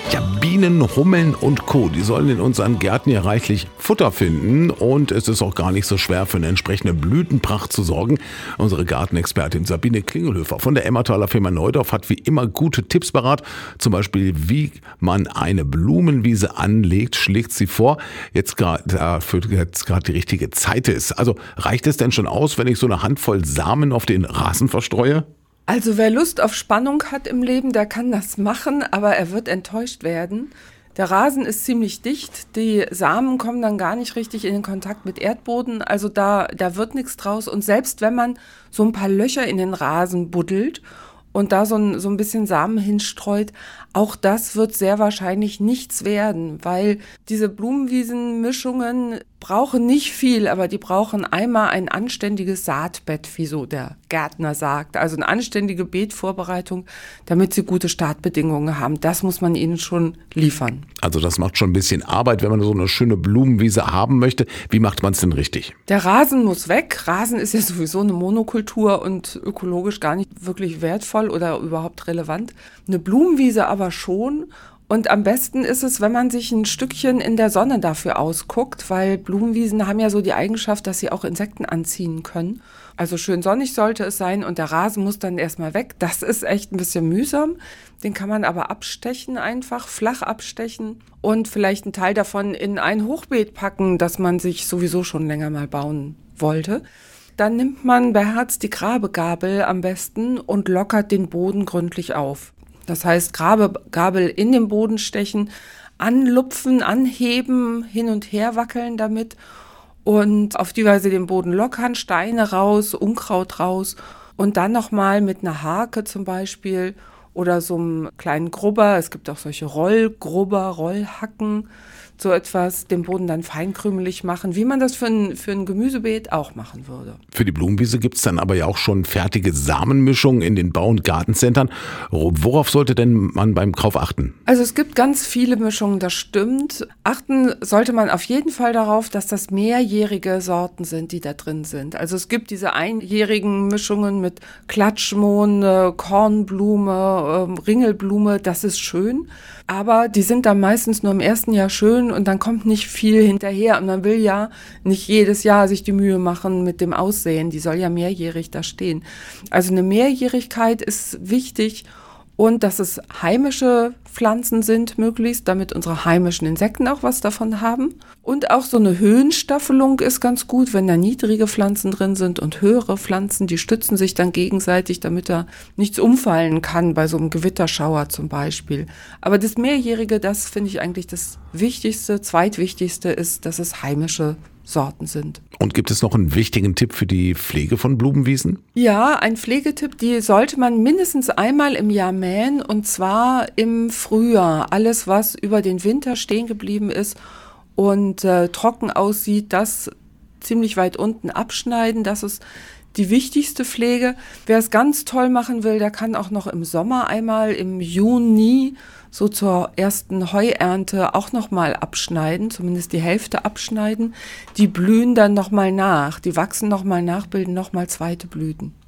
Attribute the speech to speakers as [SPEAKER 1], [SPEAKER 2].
[SPEAKER 1] Ja, Bienen, Hummeln und Co., die sollen in unseren Gärten ja reichlich Futter finden und es ist auch gar nicht so schwer, für eine entsprechende Blütenpracht zu sorgen. Unsere Gartenexpertin Sabine Klingelhöfer von der Emmertaler Firma Neudorf hat wie immer gute Tipps parat. Zum Beispiel, wie man eine Blumenwiese anlegt, schlägt sie vor, jetzt gerade die richtige Zeit ist. Also reicht es denn schon aus, wenn ich so eine Handvoll Samen auf den Rasen verstreue?
[SPEAKER 2] Also wer Lust auf Spannung hat im Leben, der kann das machen, aber er wird enttäuscht werden. Der Rasen ist ziemlich dicht, die Samen kommen dann gar nicht richtig in den Kontakt mit Erdboden, also da wird nichts draus. Und selbst wenn man so ein paar Löcher in den Rasen buddelt und da so ein bisschen Samen hinstreut, auch das wird sehr wahrscheinlich nichts werden, weil diese Blumenwiesenmischungen brauchen nicht viel, aber die brauchen einmal ein anständiges Saatbett, wie so der Gärtner sagt. Also eine anständige Beetvorbereitung, damit sie gute Startbedingungen haben. Das muss man ihnen schon liefern.
[SPEAKER 1] Also das macht schon ein bisschen Arbeit, wenn man so eine schöne Blumenwiese haben möchte. Wie macht man es denn richtig?
[SPEAKER 2] Der Rasen muss weg. Rasen ist ja sowieso eine Monokultur und ökologisch gar nicht wirklich wertvoll oder überhaupt relevant. Eine Blumenwiese aber schon. Und am besten ist es, wenn man sich ein Stückchen in der Sonne dafür ausguckt, weil Blumenwiesen haben ja so die Eigenschaft, dass sie auch Insekten anziehen können. Also schön sonnig sollte es sein und der Rasen muss dann erstmal weg. Das ist echt ein bisschen mühsam. Den kann man aber abstechen einfach, flach abstechen und vielleicht einen Teil davon in ein Hochbeet packen, das man sich sowieso schon länger mal bauen wollte. Dann nimmt man bei Herz die Grabegabel am besten und lockert den Boden gründlich auf. Das heißt, Grabegabel in den Boden stechen, anlupfen, anheben, hin und her wackeln damit und auf die Weise den Boden lockern, Steine raus, Unkraut raus und dann nochmal mit einer Hake zum Beispiel oder so einem kleinen Grubber, es gibt auch solche Rollgrubber, Rollhacken, so etwas, den Boden dann feinkrümelig machen, wie man das für ein Gemüsebeet auch machen würde.
[SPEAKER 1] Für die Blumenwiese gibt es dann aber ja auch schon fertige Samenmischungen in den Bau- und Gartencentern. Worauf sollte denn man beim Kauf achten?
[SPEAKER 2] Also es gibt ganz viele Mischungen, das stimmt. Achten sollte man auf jeden Fall darauf, dass das mehrjährige Sorten sind, die da drin sind. Also es gibt diese einjährigen Mischungen mit Klatschmohn, Kornblume, Ringelblume, das ist schön. Aber die sind dann meistens nur im ersten Jahr schön und dann kommt nicht viel hinterher. Und man will ja nicht jedes Jahr sich die Mühe machen mit dem Aussehen. Die soll ja mehrjährig da stehen. Also eine Mehrjährigkeit ist wichtig und dass es heimische Pflanzen sind möglichst, damit unsere heimischen Insekten auch was davon haben. Und auch so eine Höhenstaffelung ist ganz gut, wenn da niedrige Pflanzen drin sind und höhere Pflanzen, die stützen sich dann gegenseitig, damit da nichts umfallen kann, bei so einem Gewitterschauer zum Beispiel. Aber das Mehrjährige, das finde ich eigentlich das Wichtigste, Zweitwichtigste ist, dass es heimische Sorten sind.
[SPEAKER 1] Und gibt es noch einen wichtigen Tipp für die Pflege von Blumenwiesen?
[SPEAKER 2] Ja, ein Pflegetipp, die sollte man mindestens einmal im Jahr mähen und zwar im Frühjahr. Alles, was über den Winter stehen geblieben ist und trocken aussieht, das ziemlich weit unten abschneiden. Das ist die wichtigste Pflege. Wer es ganz toll machen will, der kann auch noch im Sommer einmal im Juni so zur ersten Heuernte auch nochmal abschneiden, zumindest die Hälfte abschneiden. Die blühen dann nochmal nach, die wachsen nochmal nach, bilden nochmal zweite Blüten.